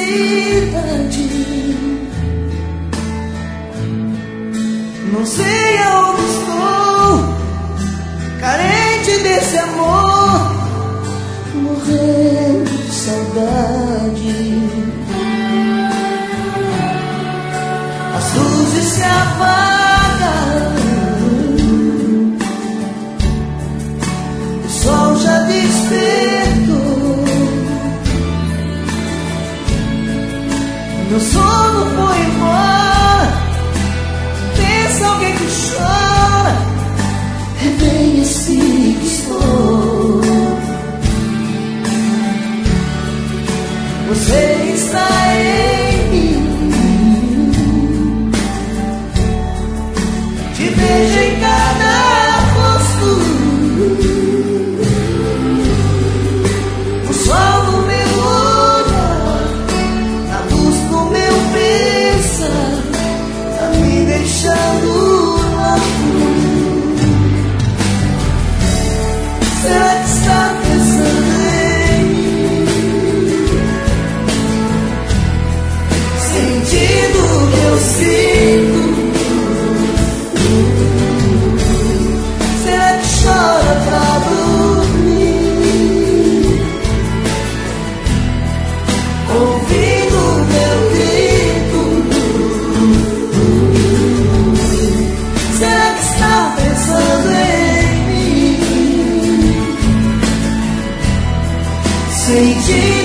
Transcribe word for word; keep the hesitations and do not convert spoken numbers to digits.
cidade. Não sei aonde estou, carente desse amor, morrendo de saudade. As luzes se apagam, o sol já despertou, meu sono foi embora. Pensa alguém que chora, é bem assim que estou. Você está em mim, te vejo em cada rosto, o sol no meu olhar, a luz no meu pensar, tá me deixando louco. Será que está pensando em mim, sentindo o que eu sinto? Será que chora pra dormir, ouvindo o meu grito? Será que está pensando em mim, sentindo